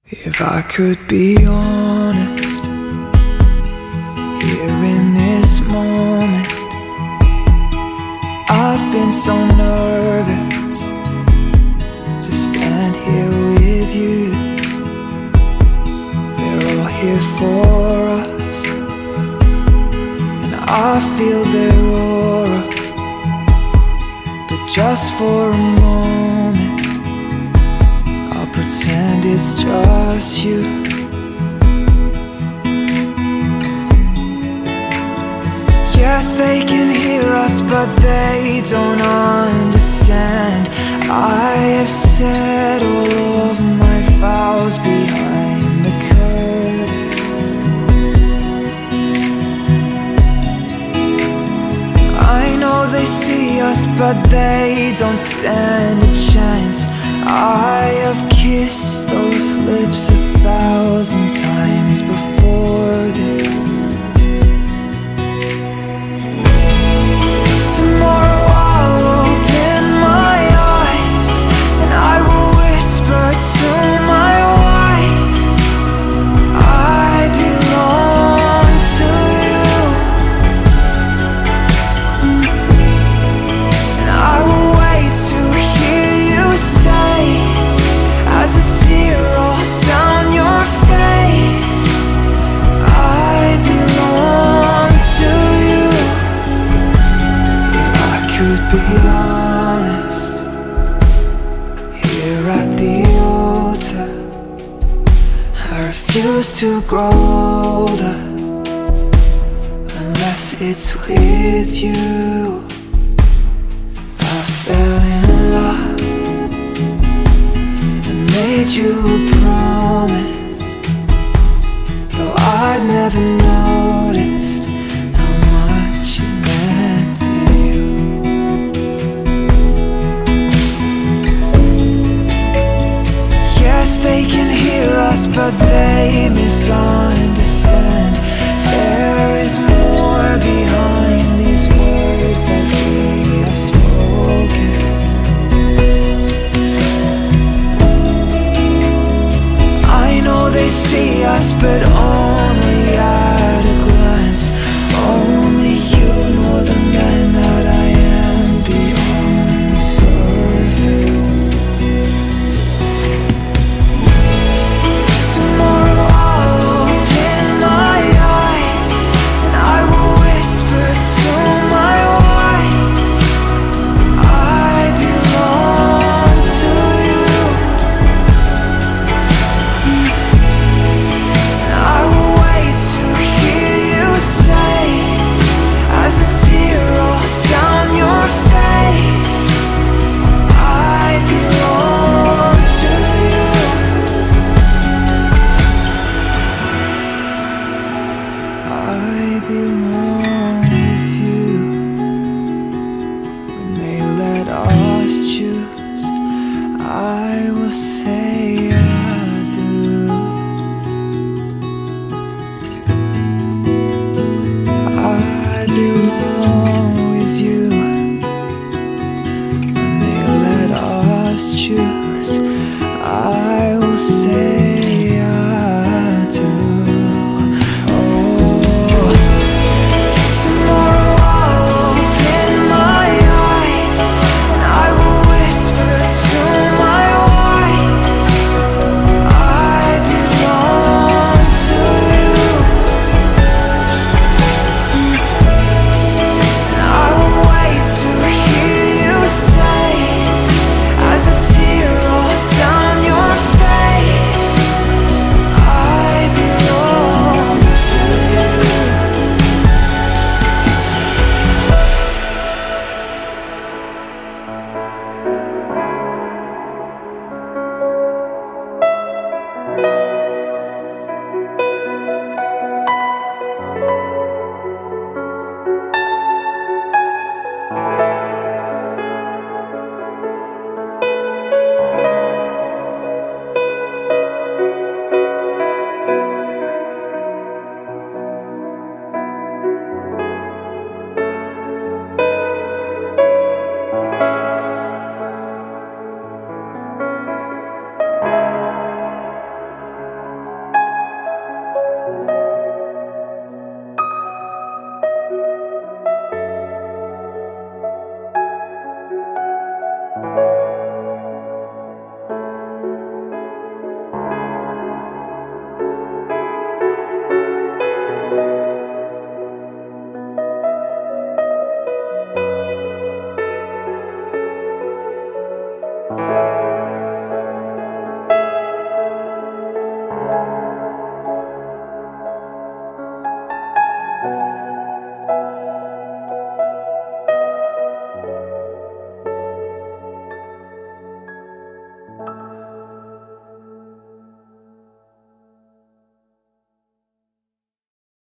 If I could be honest, here in this moment, I've been so nervous to stand here with you. They're all here for us, and I feel their aura. But just for a moment, I'll pretend it's just you. Yes, they can hear us, but they don't understand. I have said all of my vows behind the curtain. I know they see us, but they don't stand a chance. I have kissed those lips 1,000 times before this. Tomorrow I'll open my eyes and I will whisper to my wife, I belong to you. And I will wait to hear you say, as a tear rolls down your face, I belong to you. If I could be honest, here at the altar, I refuse to grow older unless it's with you. I fell in love and made you a promise, though I'd never noticed how much you meant to you. Yes, they can hear us, but they misunderstand. There is more behind these words that we have spoken. I know they see us, but only